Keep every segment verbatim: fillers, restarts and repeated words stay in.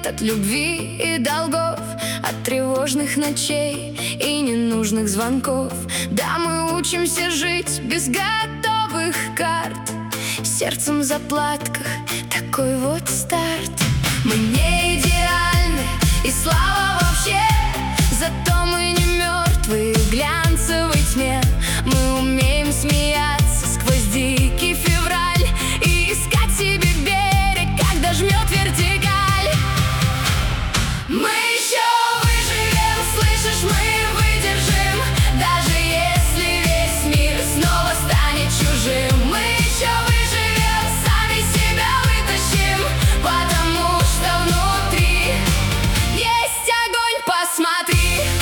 болит от любви и долгов, от тревожных ночей и ненужных звонков. Да, мы учимся жить без готовых карт, сердцем в заплатках, такой вот старт. Мы не идеальны, и слава вообще, зато мы не мертвые в глянцевой тьме. Мы умеем смеяться сквозь дикий февраль и искать себе берег, когда жмет вертикаль. Мы еще выживем, слышишь, мы выдержим, даже если весь мир снова станет чужим. Мы еще выживем, сами себя вытащим, потому что внутри есть огонь, посмотри.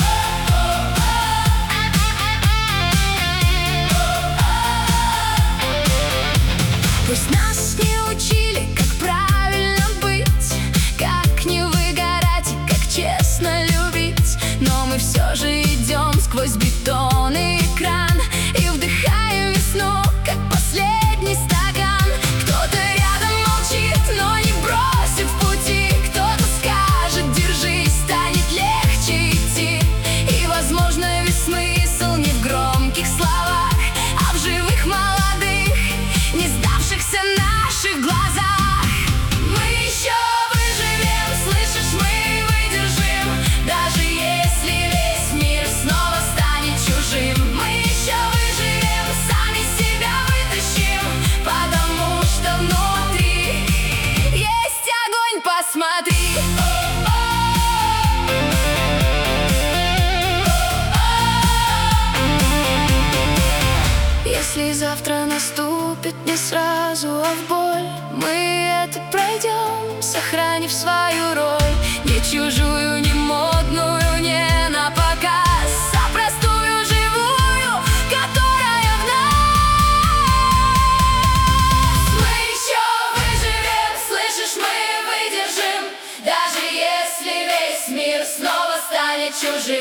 Пусть нас не учили, как правильно быть, как не выгорать и как честно любить, но мы все же идем сквозь бетон и экран и вдыхаем весну, как последний стакан. Кто-то рядом молчит, но не бросит в пути, кто-то скажет: держись, станет легче идти. И, возможно, весь смысл не в громких словах, а в живых молодых, не сдавшихся наших глазах. Мы еще выживем, слышишь, мы выдержим, даже если весь мир снова станет чужим. Мы еще выживем, сами себя вытащим, потому что внутри есть огонь, посмотри. Если завтра наступит не сразу, а в боль, мы это пройдем, сохранив свою роль. Не чужую, не модную, не на показ, а простую, живую, которая в нас. Мы еще выживем, слышишь, мы выдержим, даже если весь мир снова станет чужим.